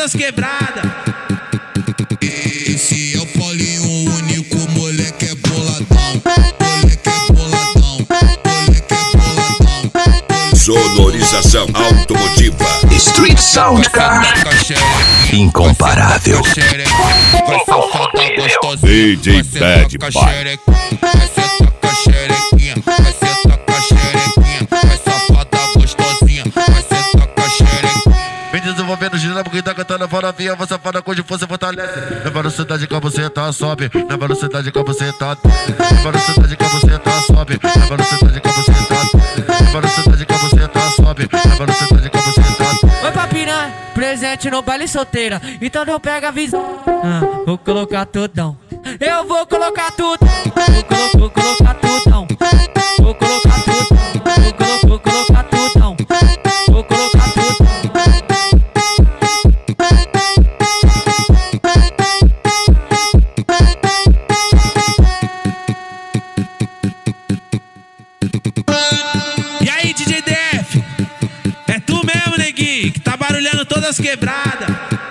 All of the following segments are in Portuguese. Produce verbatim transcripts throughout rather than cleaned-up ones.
todas quebradas. Esse é o Paulinho, o único moleque é boladão. Moleque é boladão, moleque é boladão. Sonorização automotiva. Street Sound Car. Incomparável. Vai safada gostosinha. D J Bad Boy. Boy. Vai sentar com a xerequinha. Vai sentar com a xerequinha. Vai safada gostosinha. Vai sentar com a xerequinha. Vem desenvolvendo gira porque tá cantando fora via. Você fala com de força fortalece. Na velocidade que você tá, sobe. Na velocidade que você tá. Na velocidade que você tá, sobe. Na velocidade que você tá. Na velocidade que você tá, sobe. Na velocidade que você tá. Oi papinha, presente no baile solteira. Então não pega a visão. Ah, vou colocar tudão. Eu vou colocar tudo. Vou, colo vou colocar tudão. Vou colocar tudo. Vou, colo vou colocar tudão. Vou colocar tudo. E aí, D J D F? É tu mesmo, neguinho, que tá barulhando todas quebradas.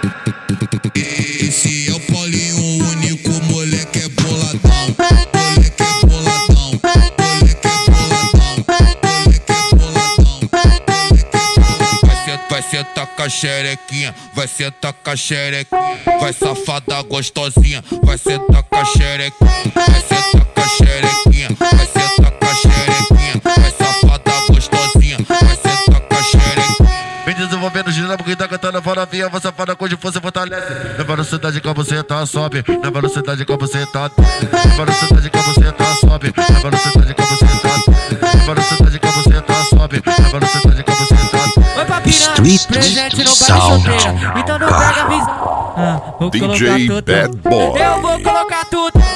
Esse é o Paulinho, o único moleque é boladão. Moleque é boladão, moleque é boladão. Moleque é boladão, moleque é boladão. Vai sentar, vai sentar com a xerequinha. Vai sentar com a xerequinha. Vai safada gostosinha. Vai sentar com a xerequinha. Vai sentar com a xerequinha. Vai sentar com a xerequinha. Vai safada gostosinha. Vai sentar com a xerequinha. Vem desenvolvendo gira porque tá cantando fora via. Você fala com de força fortalece. Na velocidade que você tá, sobe. Na velocidade que você tá. Na velocidade que você tá, sobe. Na velocidade que você tá. Na velocidade que você tá, sobe. Na velocidade que você tá. Oi papinha, Street presente no baile Sound solteira. Então não pega a visão. Ah, vou D colocar J tudo. Bad Boy. Eu vou colocar tudo.